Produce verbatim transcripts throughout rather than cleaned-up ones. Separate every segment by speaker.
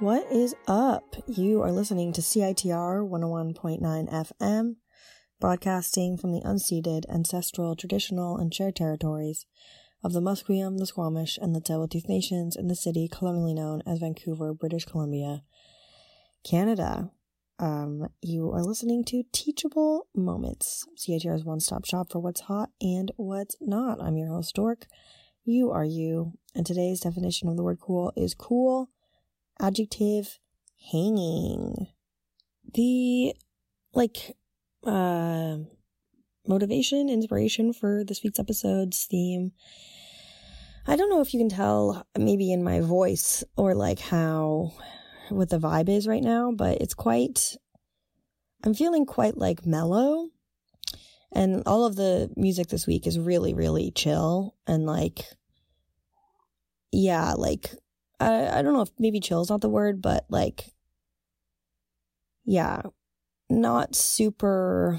Speaker 1: What is up? You are listening to C I T R one oh one point nine F M, broadcasting from the unceded, ancestral, traditional, and shared territories of the Musqueam, the Squamish, and the Tsleil-Waututh Nations in the city colonially known as Vancouver, British Columbia, Canada. Um, you are listening to Teachable Moments, C I T R's one-stop shop for what's hot and what's not. I'm your host, Dork. You are you, and today's definition of the word cool is cool, adjective, hanging. The, like, uh, motivation, inspiration for this week's episode's theme. I don't know if you can tell, maybe in my voice, or like how, what the vibe is right now, but it's quite, I'm feeling quite like mellow. And all of the music this week is really, really chill. And like, yeah, like, I, I don't know if maybe chill is not the word, but like, yeah, not super,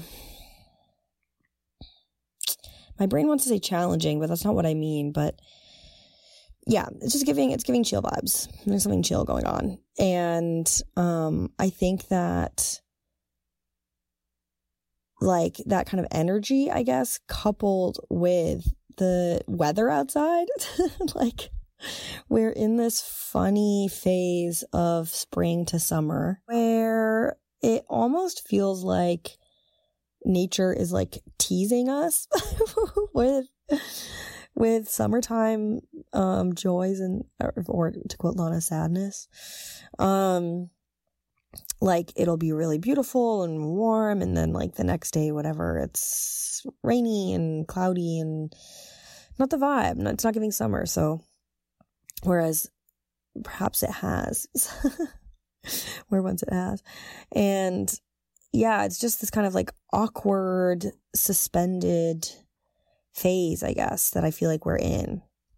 Speaker 1: my brain wants to say challenging, but that's not what I mean. But yeah, it's just giving, it's giving chill vibes. There's something chill going on. And um, I think that like that kind of energy, I guess, coupled with the weather outside, like, we're in this funny phase of spring to summer where it almost feels like nature is like teasing us with with summertime um joys and or, or to quote Lana, sadness. Um like it'll be really beautiful and warm, and then like the next day, whatever, it's rainy and cloudy and not the vibe. It's not giving summer. So whereas perhaps it has, where once it has. And yeah, it's just this kind of like awkward, suspended phase, I guess, that I feel like we're in.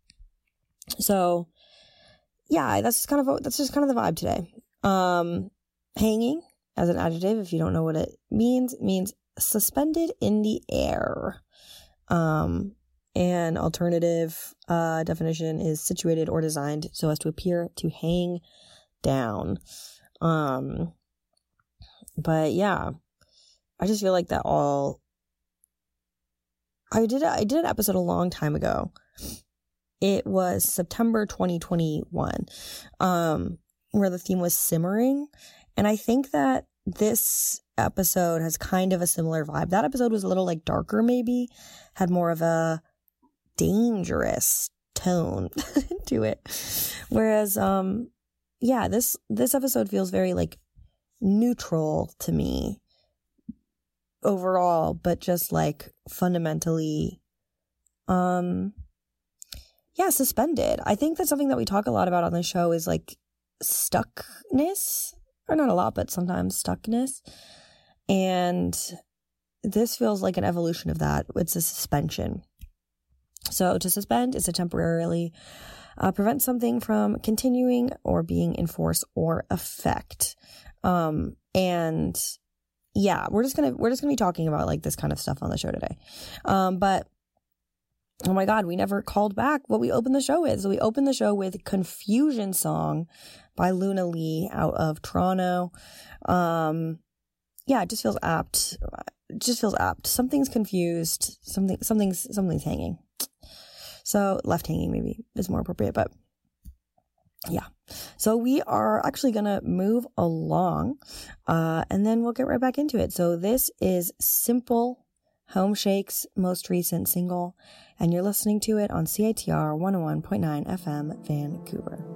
Speaker 1: So yeah, that's just kind of, that's just kind of the vibe today. Um, hanging as an adjective, if you don't know what it means, it means suspended in the air. Um, An alternative uh, definition is situated or designed so as to appear to hang down. Um, but yeah, I just feel like that all. I did a, I did an episode a long time ago. It was September twenty twenty-one, um, where the theme was simmering, and I think that this episode has kind of a similar vibe. That episode was a little like darker, maybe had more of a dangerous tone to it, whereas um yeah this this episode feels very like neutral to me overall, but just like fundamentally um yeah suspended. I think that's something that we talk a lot about on the show is like stuckness, or not a lot, but sometimes stuckness, and this feels like an evolution of that. It's a suspension. So to suspend is to temporarily uh, prevent something from continuing or being in force or effect. Um, and yeah, we're just gonna we're just gonna be talking about like this kind of stuff on the show today. Um, but oh my God, we never called back what we opened the show with. So we opened the show with "Confusion Song" by Luna Lee out of Toronto. Um, yeah, it just feels apt. It just feels apt. Something's confused. Something something's something's hanging. So left hanging maybe is more appropriate, but yeah. So we are actually going to move along, uh, and then we'll get right back into it. So this is Simple, Homeshake's most recent single, and you're listening to it on C I T R one oh one point nine F M, Vancouver.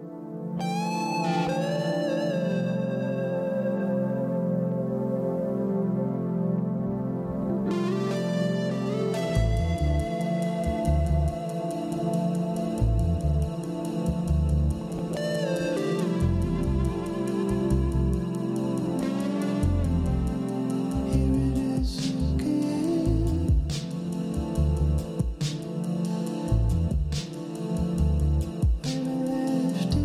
Speaker 2: Left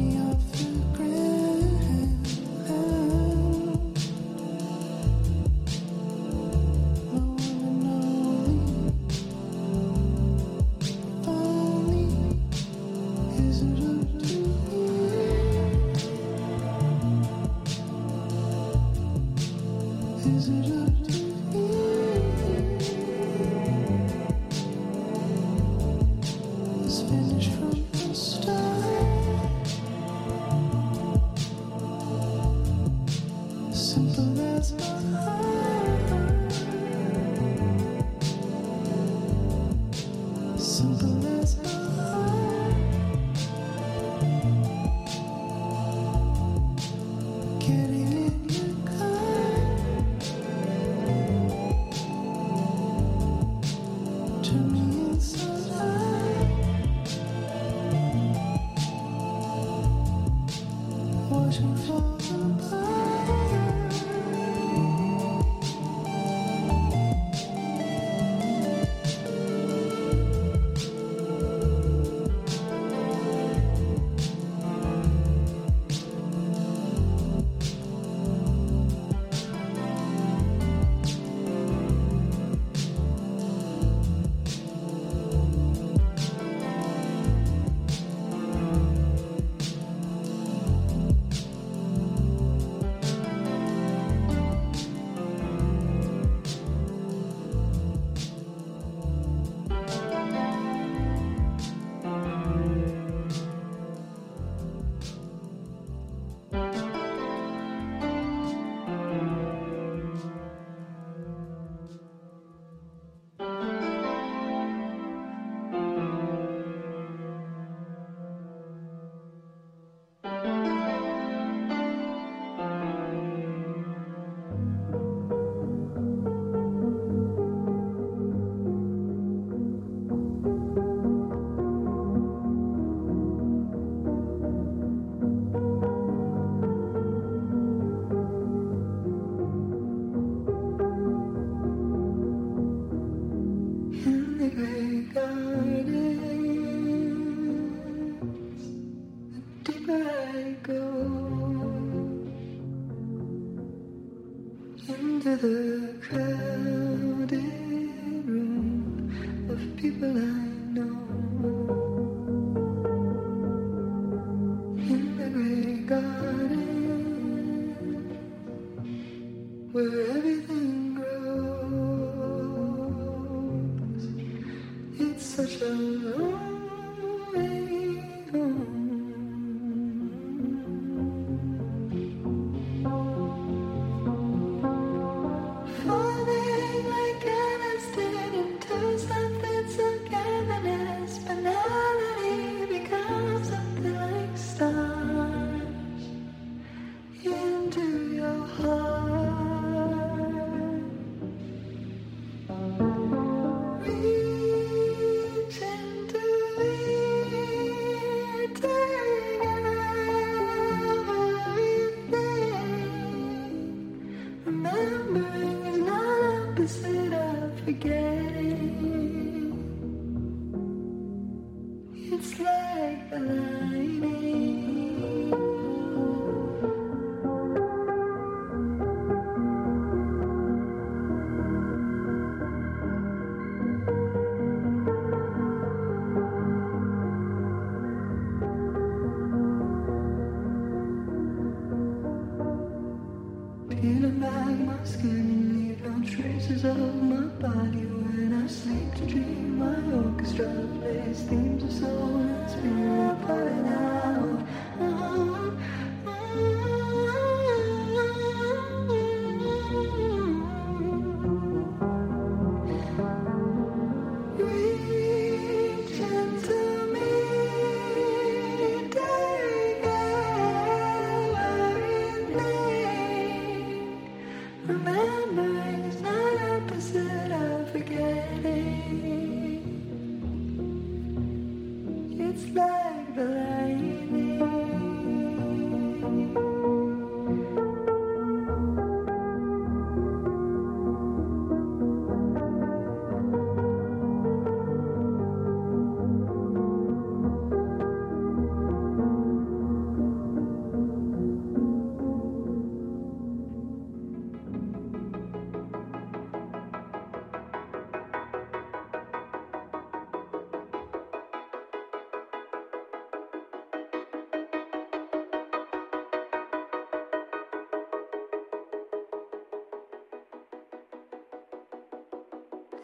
Speaker 2: It's like the lightning.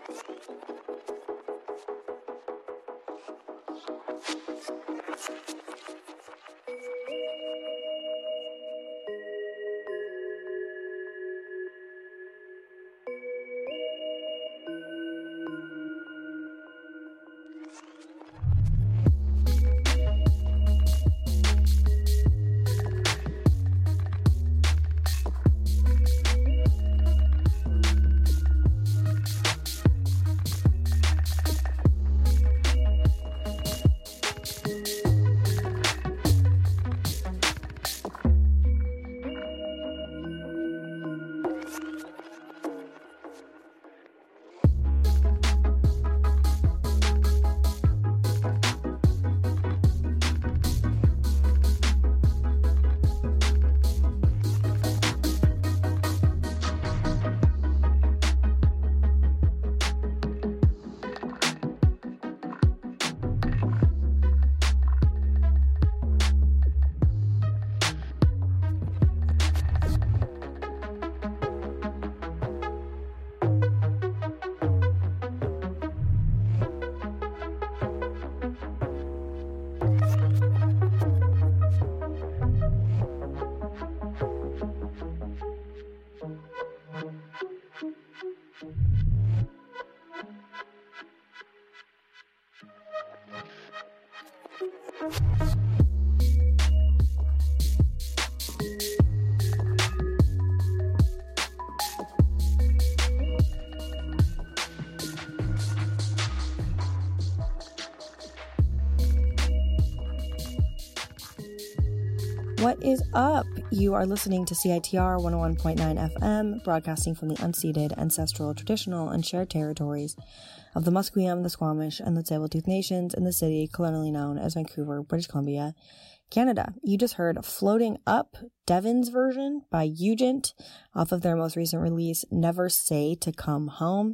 Speaker 1: What is up? You are listening to C I T R one oh one point nine F M, broadcasting from the unceded, ancestral, traditional, and shared territories of the Musqueam, the Squamish, and the Tsleil-Waututh Nations in the city colonially known as Vancouver, British Columbia, Canada. You just heard Floating Up, Devon's version by Ugent, off of their most recent release, Never Say to Come Home.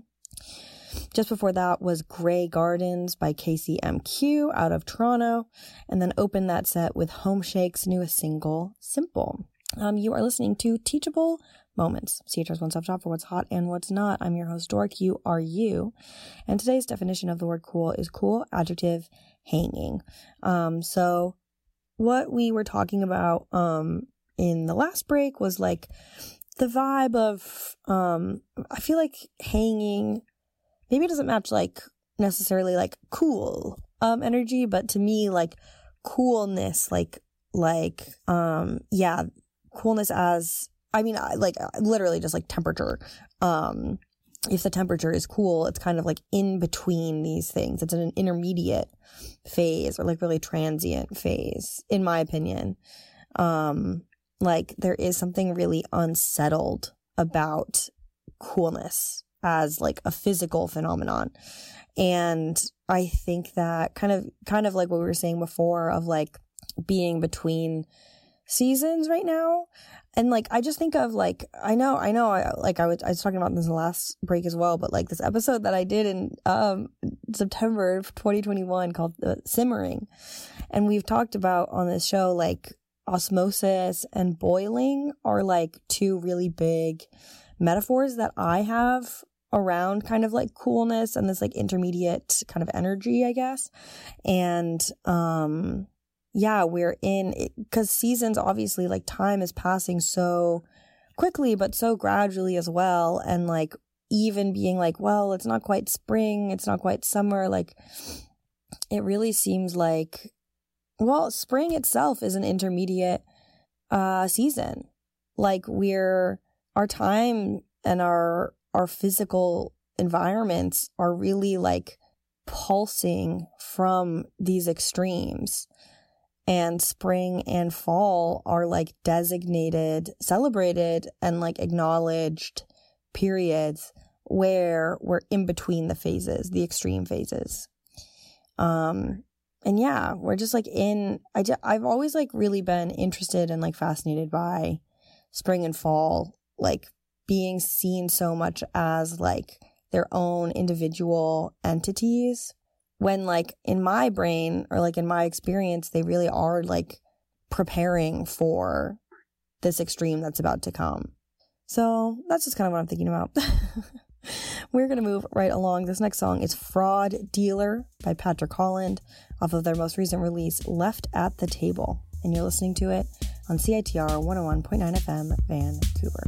Speaker 1: Just before that was Grey Gardens by K C M Q out of Toronto, and then opened that set with Home Shake's newest single, Simple. Um, you are listening to Teachable Moments, C H R's one-stop shop for what's hot and what's not. I'm your host, Dork. You are you. And today's definition of the word cool is cool, adjective, hanging. Um, so what we were talking about um, in the last break was like the vibe of, um, I feel like hanging maybe it doesn't match like necessarily like cool um energy, but to me like coolness, like like um yeah, coolness as I mean like literally just like temperature. Um if the temperature is cool, it's kind of like in between these things. It's an intermediate phase or like really transient phase, in my opinion. Um like there is something really unsettled about coolness as like a physical phenomenon. And I think that kind of kind of like what we were saying before of like being between seasons right now. And like I just think of like I know I know I, like I was I was talking about this in the last break as well, but like this episode that I did in um September of twenty twenty-one called uh, Simmering, and we've talked about on this show like osmosis and boiling are like two really big metaphors that I have around kind of like coolness and this like intermediate kind of energy, I guess. And um yeah, we're in because seasons, obviously, like time is passing so quickly but so gradually as well. And like even being like, well, it's not quite spring, it's not quite summer, like it really seems like, well, spring itself is an intermediate uh season. Like we're our time and our our physical environments are really like pulsing from these extremes, and spring and fall are like designated, celebrated, and like acknowledged periods where we're in between the phases, the extreme phases. Um, and yeah, we're just like in, I just, I've always like really been interested and like fascinated by spring and fall, like being seen so much as like their own individual entities, when like in my brain or like in my experience, they really are like preparing for this extreme that's about to come. So that's just kind of what I'm thinking about. We're going to move right along. This next song is Fraud Dealer by Patrick Holland off of their most recent release, Left at the Table. And you're listening to it on C I T R one oh one point nine F M, Vancouver.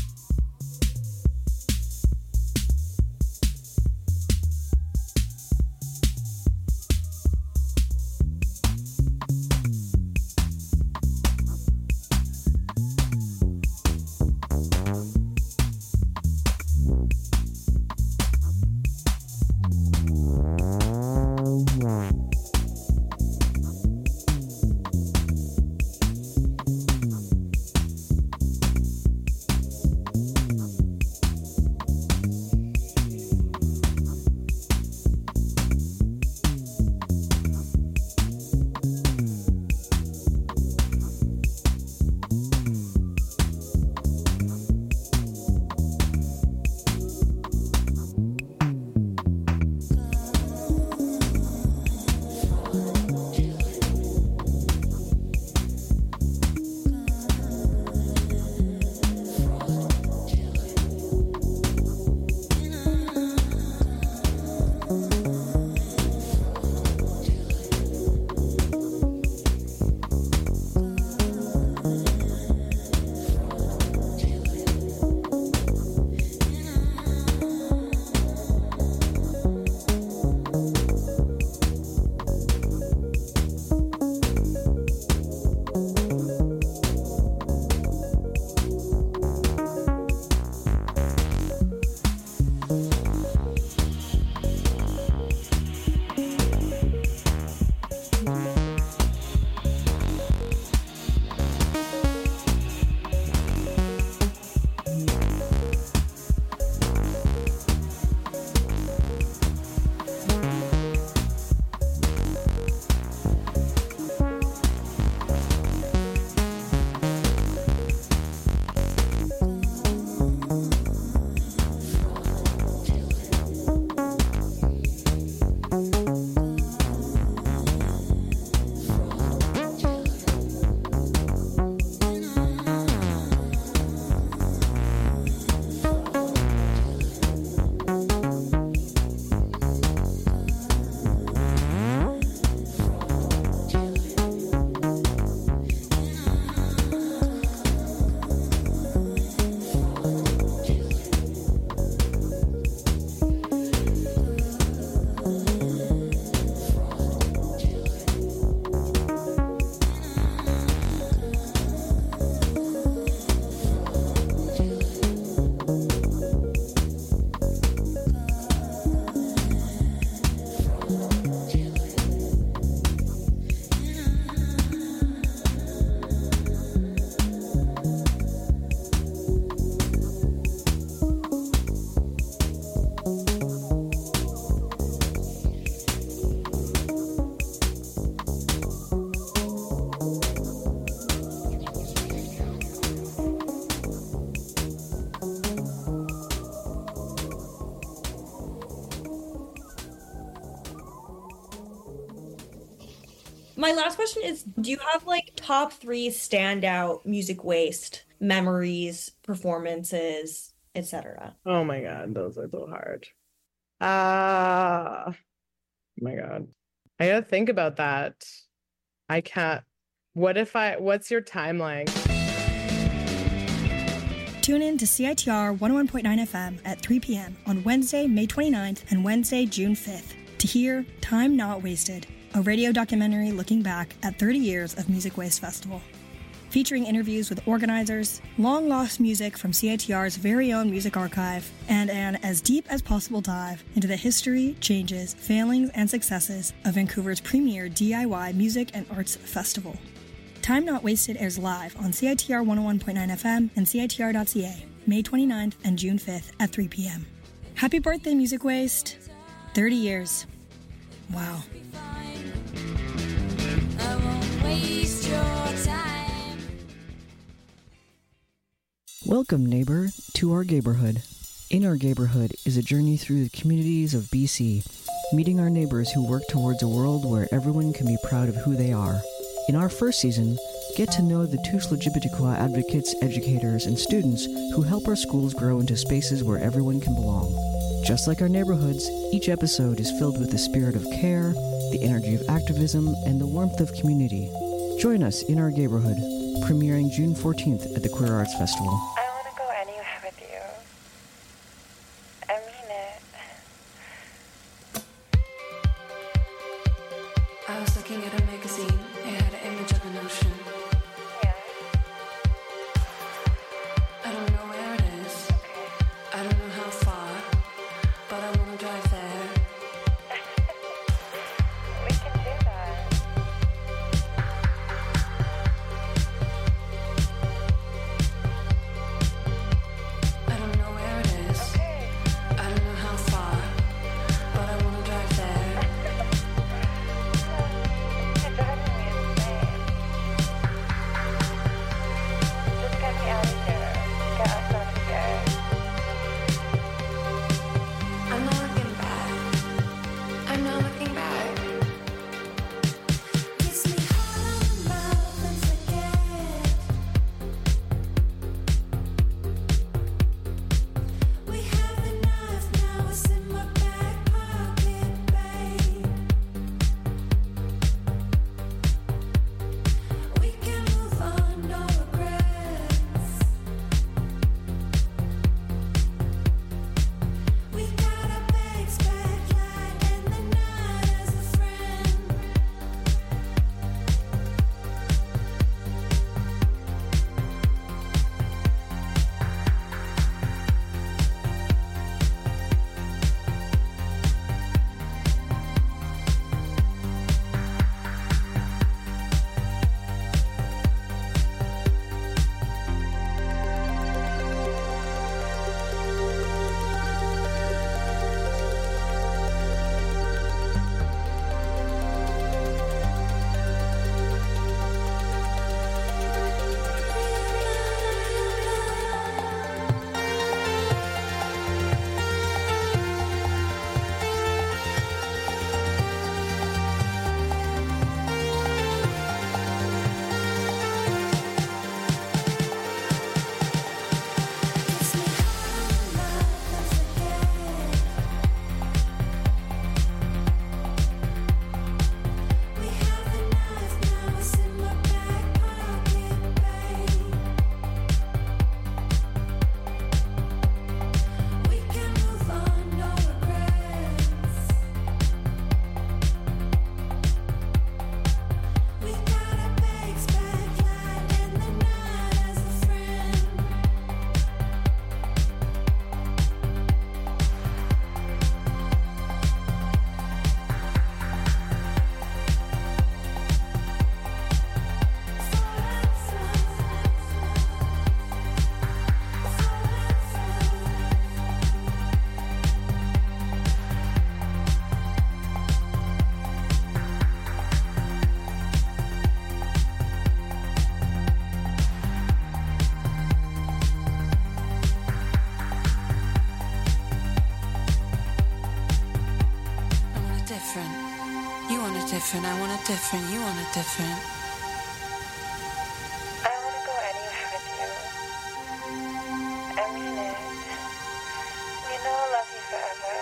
Speaker 2: My last question is, do you have like top three standout music waste memories, performances, et cetera?
Speaker 3: Oh my God, those are so hard. Ah, uh, oh my God. I gotta think about that. I can't. What if I, what's your timeline?
Speaker 4: Tune in to C I T R one oh one point nine F M at three p.m. on Wednesday, May twenty-ninth and Wednesday, June fifth to hear Time Not Wasted, a radio documentary looking back at thirty years of Music Waste Festival. Featuring interviews with organizers, long-lost music from C I T R's very own music archive, and an as deep as possible dive into the history, changes, failings, and successes of Vancouver's premier D I Y music and arts festival. Time Not Wasted airs live on C I T R one oh one point nine F M and C I T R dot C A, May twenty-ninth and June fifth at three p.m. Happy birthday, Music Waste! thirty years. Wow.
Speaker 5: I won't waste your time.
Speaker 6: Welcome, neighbor, to our neighborhood. In our neighborhood is a journey through the communities of B C, meeting our neighbors who work towards a world where everyone can be proud of who they are. In our first season, Get to know the tous L G B T Q I advocates, educators, and students who help our schools grow into spaces where everyone can belong. Just like our neighborhoods, each episode is filled with the spirit of care, the energy of activism, and the warmth of community. Join us in our neighborhood, premiering June fourteenth at the Queer Arts Festival.
Speaker 7: I want to go anywhere with you. I mean it.
Speaker 8: I was looking at a magazine. It had an image of an ocean.
Speaker 7: Yeah.
Speaker 8: I don't know where it is.
Speaker 7: Okay.
Speaker 8: I don't know how far, but I want to drive there.
Speaker 7: We can do that.
Speaker 8: I don't know where it is.
Speaker 7: Okay.
Speaker 8: I don't know how far, but I want to drive there.
Speaker 7: You're driving me insane. Just get me out of here. Get us out of here.
Speaker 8: I'm not looking back. I'm not looking back.
Speaker 5: Kiss me hard on the mouth and forget. We have enough now. It's in my back pocket, babe. We can move on, no regrets. We got a big spotlight and the night as a friend. Kiss me hard on the mouth and forget. We have enough now. It's in my back pocket, babe. We can move on, no regrets. We got a big spotlight and the night as a friend.
Speaker 8: I want it different. You want it different. I want it different. You want it different.
Speaker 7: I want to go anywhere with you. I mean it. You know I'll love you forever.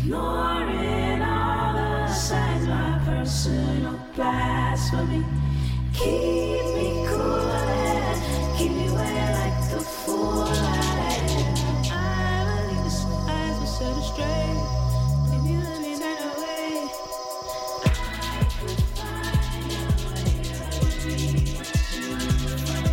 Speaker 5: ignoring all the signs, my personal blasphemy. Keep me cool and keep me wet like the fool I am. I believe the signs will set us straight. If you let me run away, I could find a way that would lead to you.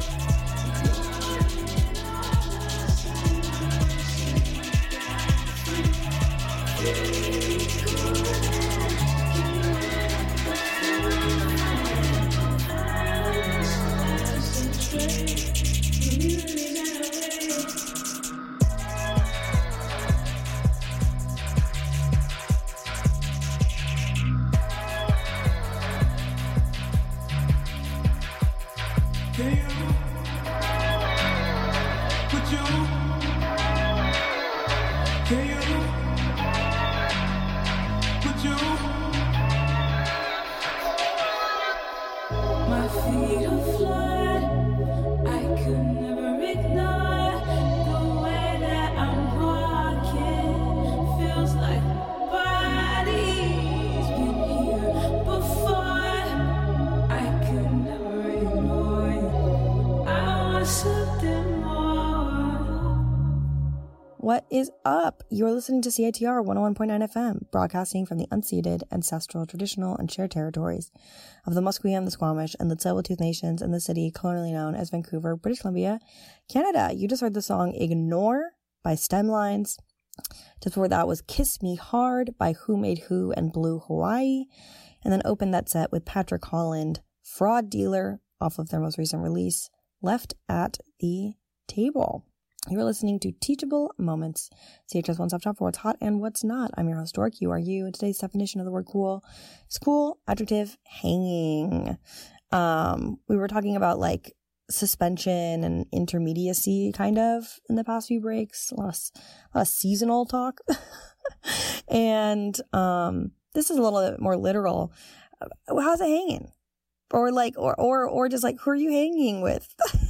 Speaker 5: My feet are flood. I could never ignore the way that I'm walking. Feels like body's been here before. I could never ignore you. I want something more.
Speaker 1: What is up? You're listening to C I T R one oh one point nine F M, broadcasting from the unceded, ancestral, traditional, and shared territories of the Musqueam, the Squamish, and the Tsleil-Waututh Nations in the city colonially known as Vancouver, British Columbia, Canada. You just heard the song Ignore by Stemlines. Just before that was Kiss Me Hard by Who Made Who and Blue Hawaii. And then opened that set with Patrick Holland, Fraud Dealer, off of their most recent release, Left at the Table. You're listening to Teachable Moments, C H S one stop shop for what's hot and what's not. I'm your host, Dork. You are you. And today's definition of the word cool is cool, adjective, hanging. Um, we were talking about like suspension and intermediacy kind of in the past few breaks. A lot of, a lot of seasonal talk. and um, this is a little bit more literal. How's it hanging? Or like, or, or, or just like, who are you hanging with?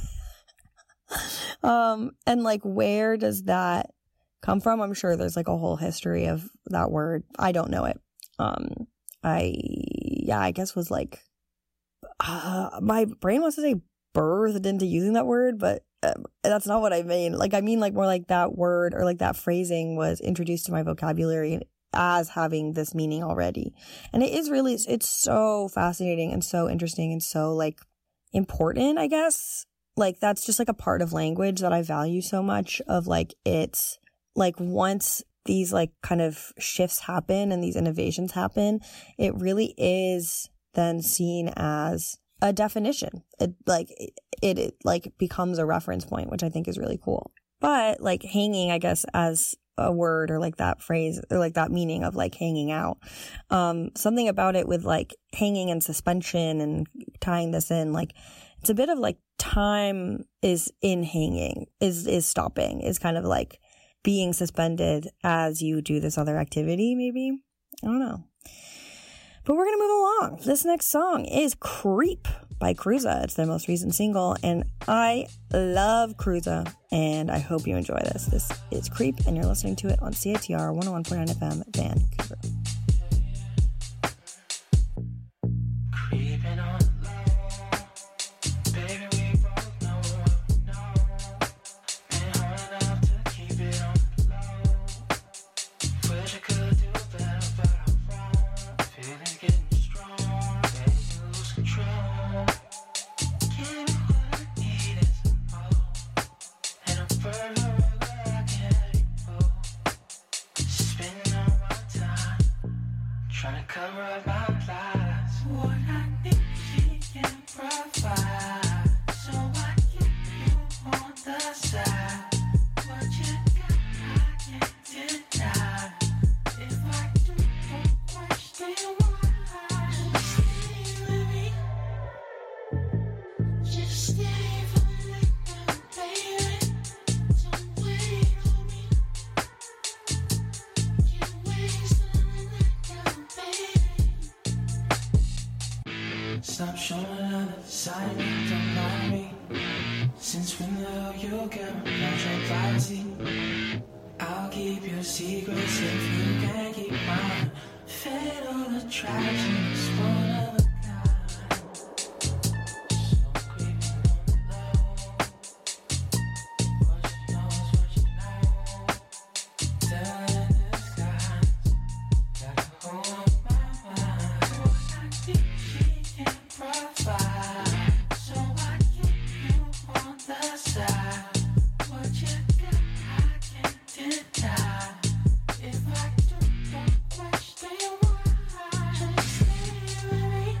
Speaker 1: Um, and like, where does that come from? I'm sure there's like a whole history of that word. I don't know it. Um, I, yeah, I guess was like, uh, my brain wants to say birthed into using that word, but uh, that's not what I mean. Like, I mean like more like that word or like that phrasing was introduced to my vocabulary as having this meaning already. And it is really, it's so fascinating and so interesting and so like important, I guess. Like, that's just like a part of language that I value so much of like, it's like once these like kind of shifts happen and these innovations happen, it really is then seen as a definition. It like, it, it, it like becomes a reference point, which I think is really cool. But like hanging, I guess, as a word or like that phrase or like that meaning of like hanging out, um, something about it with like hanging and suspension and tying this in, like, it's a bit of like time is in hanging, is is stopping, is kind of like being suspended as you do this other activity, maybe. I don't know. But we're going to move along. This next song is Creep by Cruza. It's their most recent single, and I love Cruza, and I hope you enjoy this. This is Creep, and you're listening to it on C I T R one oh one point nine F M, Vancouver.
Speaker 5: Creeping on.
Speaker 9: Stop showing on the side, don't mind me. Since when the hell you care about your privacy? I'll keep your secrets if you can't keep Fatal attraction is one of a kind. So creepy on the low. What she knows, what she knows. Devil in disguise. Got a hold on my mind. What I think she can provide. So why can't you on the side? What you got, I can't deny. If I do, don't question why. Just stay with me.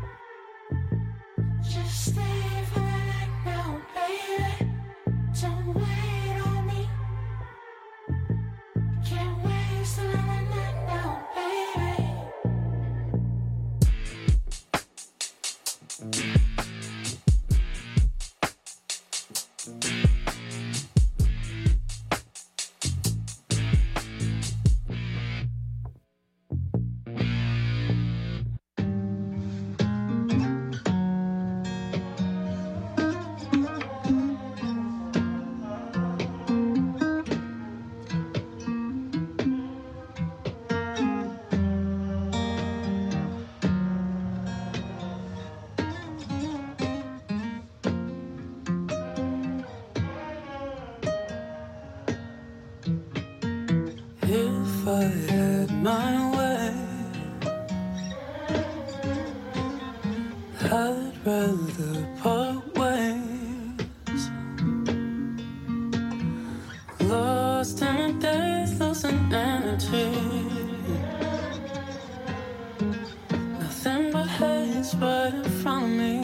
Speaker 9: Just stay for the night now, baby. Don't wait on me. Can't waste another night now, baby. If I had my way, I'd rather part ways. Lost in a daze, losing energy. Nothing but haze right in front of me.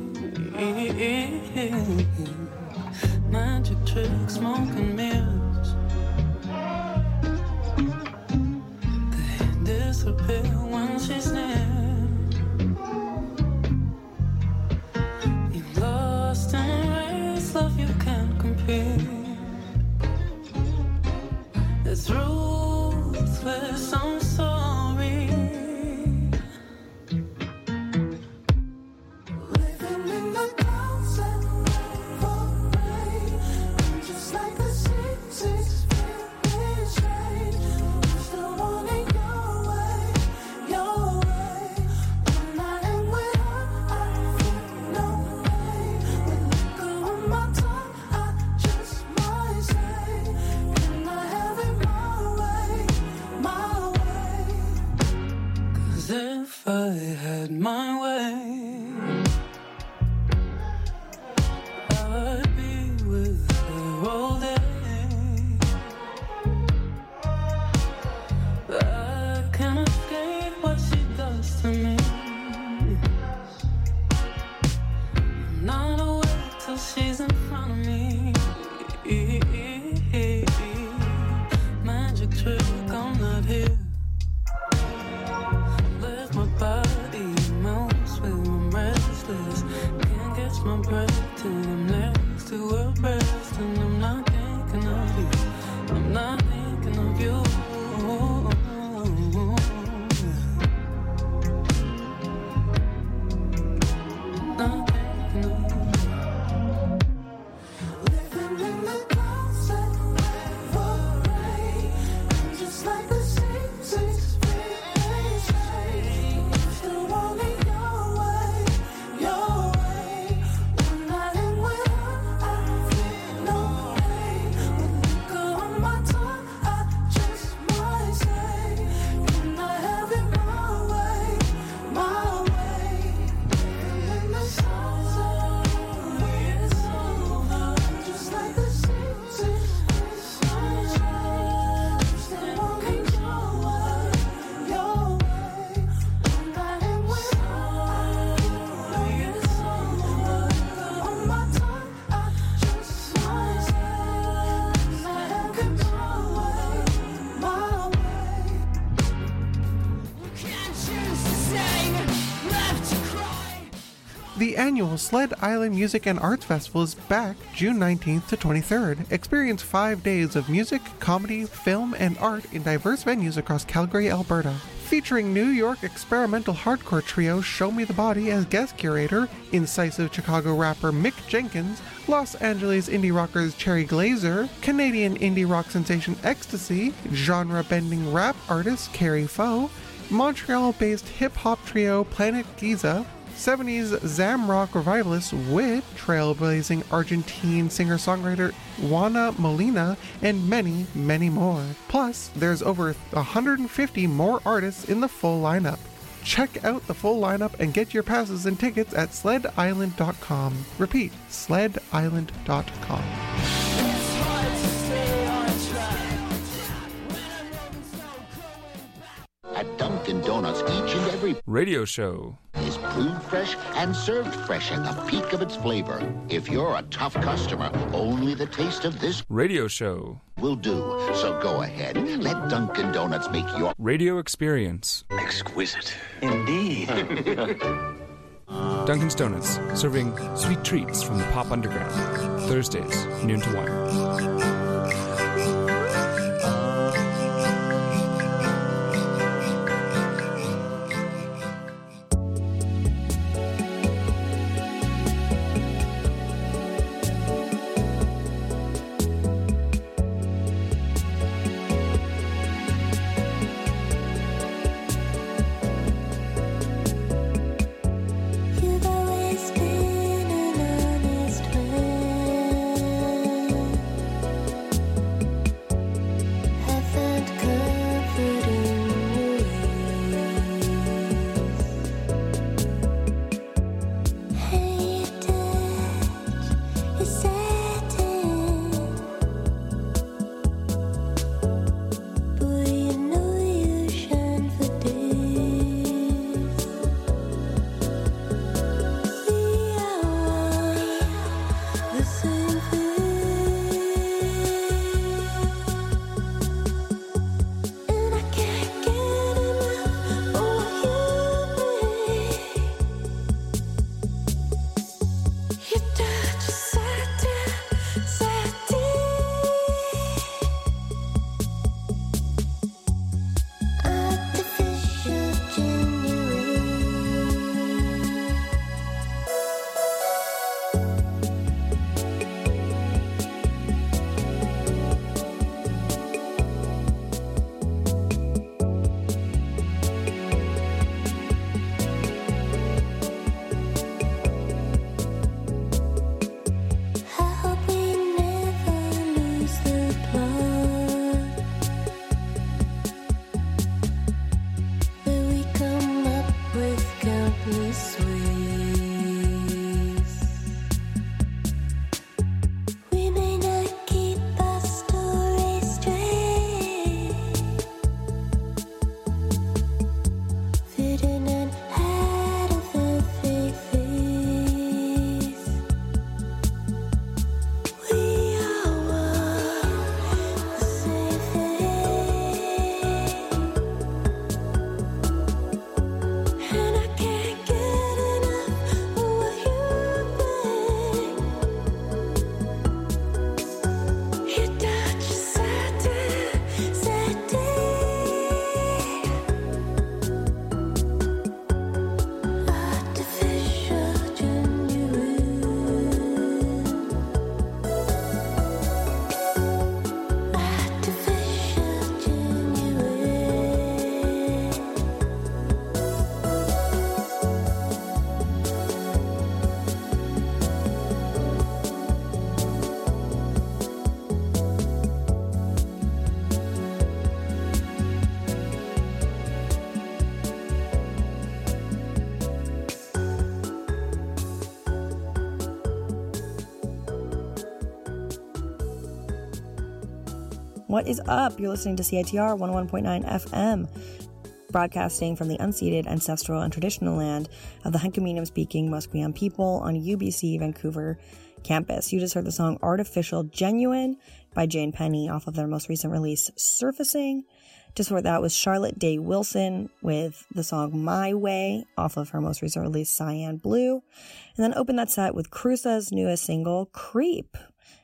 Speaker 9: Magic tricks, smoke and mirrors. Disappear when she's near. You lost in a race, love you can't compete. It's ruthless, I'm sorry. Living in the clouds and waiting for rain. I'm just like the seasons, feeling strange. I'm still wanting your way, your way. When I am with her, I feel no pain. With liquor on my tongue, I just might say, can I have it my way, my way? 'Cause if I had my way, I'd be with her all day. I can't escape what she does to me. I'm not awake till she's in front of me. Magic trick, I'm not here. Let my body mouse when I'm restless. Can't catch my breath till I'm next to her breast. And I'm not thinking of you. I'm not thinking of you. Not thinking of you. Living in the clouds and waiting for rain. I'm just like the seasons, feeling strange. Still wanting your way, your way. When I am with her, I feel no pain. With liquor on my tongue, I just might say, can I have it my way, my way? In the sunset, when it's over, just like the seasons, feeling strange. Still wanting your way, your way. When I am with her, when it's over, on my tongue, I just might say, can I have it my way, my way? Can't choose to sing, left to cry.
Speaker 10: The annual Sled Island Music and Arts Festival is back June nineteenth to twenty-third. Experience five days of music, comedy, film, and art in diverse venues across Calgary, Alberta. Featuring New York experimental hardcore trio Show Me the Body as guest curator, incisive Chicago rapper Mick Jenkins, Los Angeles indie rockers Cherry Glazer, Canadian indie rock sensation Ecstasy, genre-bending rap artist Carrie Foe, Montreal-based hip-hop trio Planet Giza, seventies Zamrock revivalist Wit, trailblazing Argentine singer-songwriter Juana Molina, and many, many more. Plus, there's over one hundred fifty more artists in the full lineup. Check out the full lineup and get your passes and tickets at sled island dot com. Repeat, sled island dot com.
Speaker 11: At Dunkin' Donuts, each and every
Speaker 12: radio show
Speaker 11: is brewed fresh and served fresh at the peak of its flavor. If you're a tough customer, only the taste of this
Speaker 12: radio show
Speaker 11: will do. So go ahead, let Dunkin' Donuts make your
Speaker 12: radio experience
Speaker 11: exquisite. Indeed.
Speaker 12: Dunkin's Donuts, serving sweet treats from the pop underground. Thursdays, noon to one.
Speaker 1: What is up? You're listening to C I T R one oh one point nine F M, broadcasting from the unceded, ancestral, and traditional land of the Hunkaminam-speaking Musqueam people on U B C Vancouver campus. You just heard the song Artificial Genuine by Jane Penny off of their most recent release, Surfacing. Just before that was Charlotte Day Wilson with the song My Way off of her most recent release, Cyan Blue. And then opened that set with Crusa's newest single, Creep.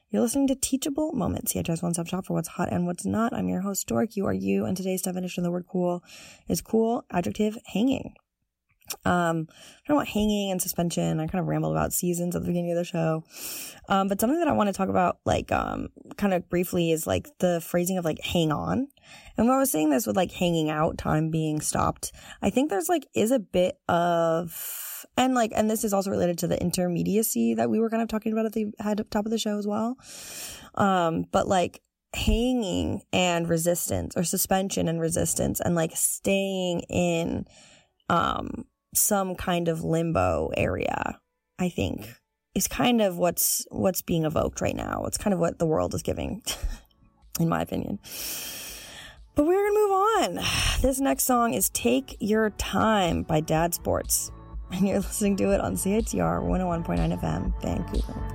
Speaker 1: You're listening to Teachable Moments, C H I's one-stop shop for what's hot and what's not. I'm your host, Dork. You are you, and today's definition of the word cool is cool, adjective, hanging. Um, talking about hanging and suspension. I kind of rambled about seasons at the beginning of the show. Um, but something that I want to talk about, like, um, kind of briefly is like the phrasing of like hang on. And when I was saying this with like hanging out, time being stopped, I think there's like is a bit of, and like, and this is also related to the intermediacy that we were kind of talking about at the head top of the show as well. Um, but like hanging and resistance, or suspension and resistance, and like staying in, um, some kind of limbo area, I think, is kind of what's what's being evoked right now. It's kind of what the world is giving, in my opinion. But we're going to move on. This next song is Take Your Time by Dad Sports. And you're listening to it on C H T R one oh one point nine F M, Vancouver.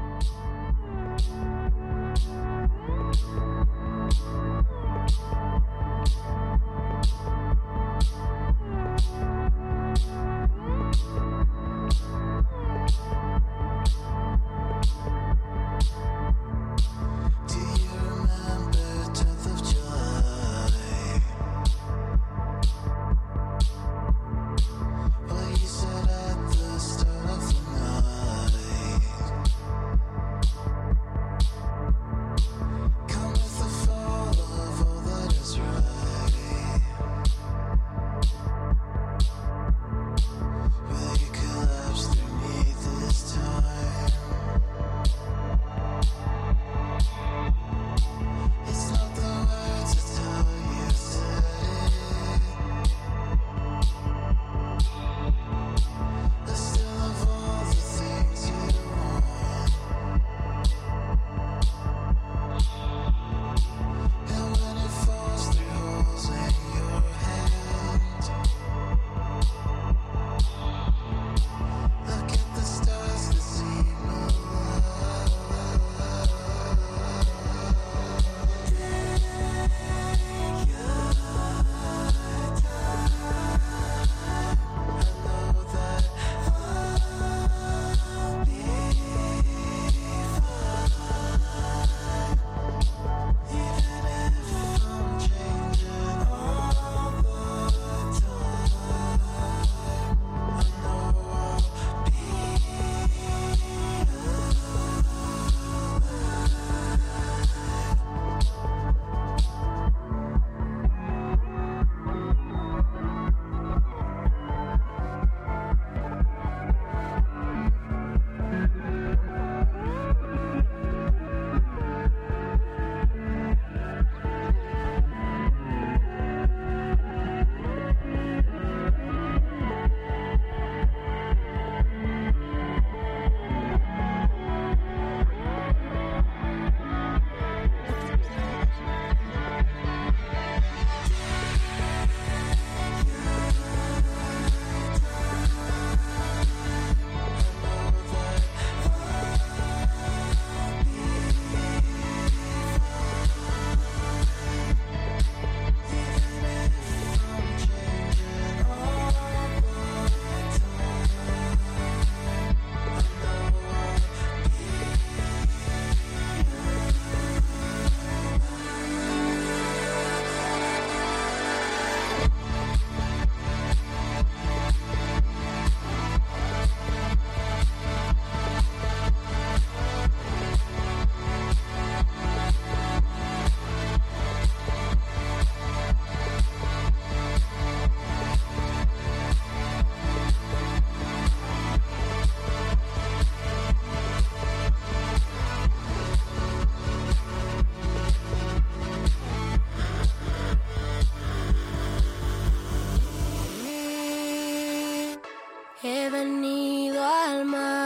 Speaker 13: He venido al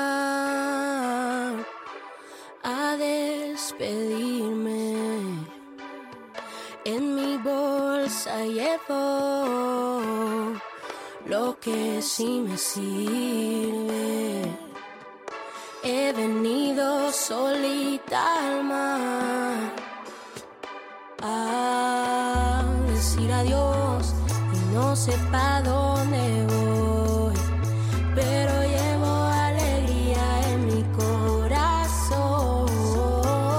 Speaker 13: mar a despedirme. En mi bolsa llevo lo que sí me sirve. He venido solita al mar a decir adiós y no sé pa' dónde voy, pero llevo alegría en mi corazón.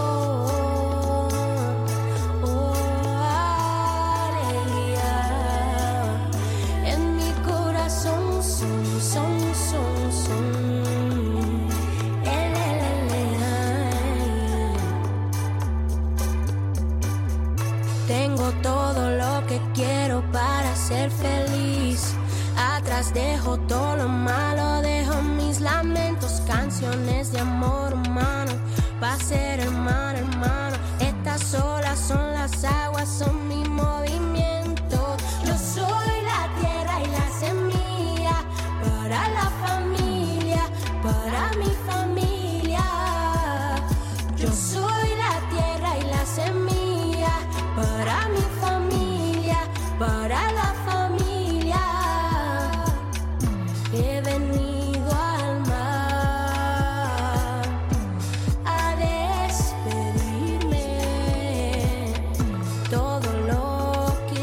Speaker 13: ser feliz. Atrás dejo todo lo malo, dejo mis lamentos, canciones de amor humano, pa' ser hermano, hermano. Estas olas son las aguas, son mi movimiento. Yo soy la tierra y la semilla, para la familia, para mi familia. Yo soy la tierra y la semilla, para mi familia, para la familia. He venido al mar a despedirme. Todo lo que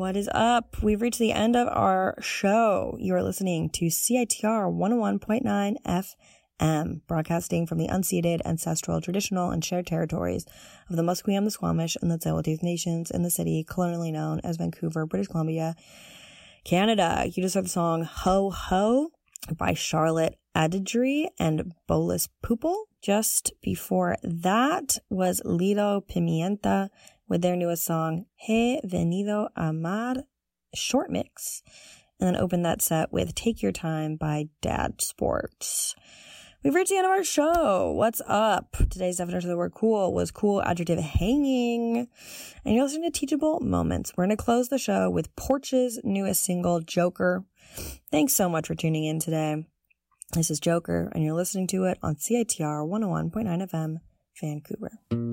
Speaker 1: What is up? We've reached the end of our show. You are listening to C I T R one oh one point nine F M, broadcasting from the unceded, ancestral, traditional, and shared territories of the Musqueam, the Squamish, and the Tsleil-Waututh Nations in the city colonially known as Vancouver, British Columbia, Canada. You just heard the song Ho Ho by Charlotte Adidri and Bolis Pupil. Just before that was Lido Pimienta with their newest song, He Venido a Amar, short mix. And then opened that set with Take Your Time by Dad Sports. We've reached the end of our show. What's up? Today's definition of the word cool was cool adjective hanging. And you're listening to Teachable Moments. We're going to close the show with Porch's newest single, Joker. Thanks so much for tuning in today. This is Joker, and you're listening to it on C I T R one oh one point nine F M, Vancouver.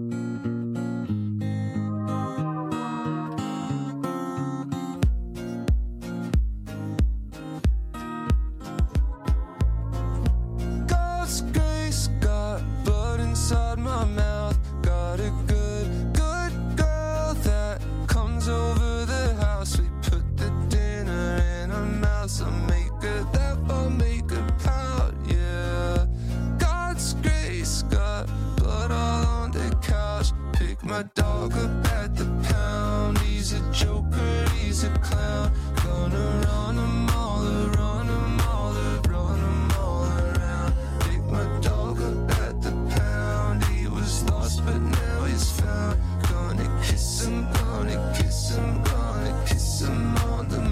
Speaker 9: God's grace got blood inside my mouth. Got a good, good girl that comes over the house. We put the dinner in her mouth. I make her laugh, I'll make her pout, yeah. God's grace got blood all on the couch. Pick my dog up at the pound. He's a joker, he's a clown. Gonna run him all around, him all around, him all around. Pick my dog up at the pound. He was lost but now he's found. Gonna kiss him, gonna kiss him, gonna kiss him on the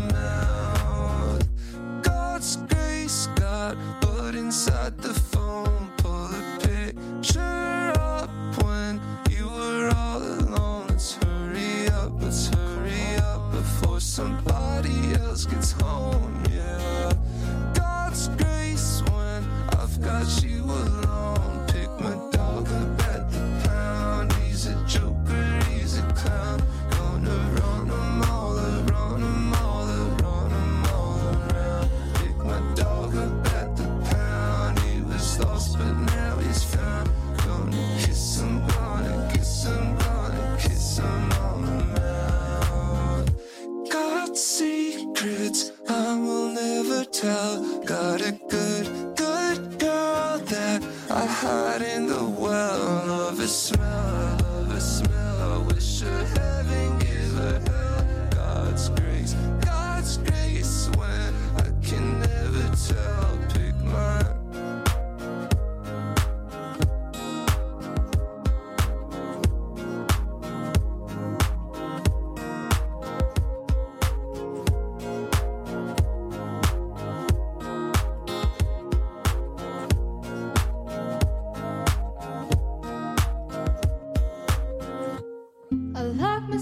Speaker 9: mouth. God's grace got blood inside the phone. Pull a picture up when you were all alone. Let's hurry up, let's hurry up before somebody else gets home, yeah. God's grace when I've got you alone. Pick my dog up at the pound. He's a joker, he's a clown. Gonna run him all around, him all around, him all around. Pick my dog up at the pound. He was lost but now he's found. Gonna kiss him, gonna kiss him, gonna kiss him on the mouth. Got secrets I will never tell. Got a good, good girl that I hide in the well. Love a smell, love a smell. I wish her heaven, give her hell. God's grace, God's grace when I can never tell. Pick my
Speaker 5: A lot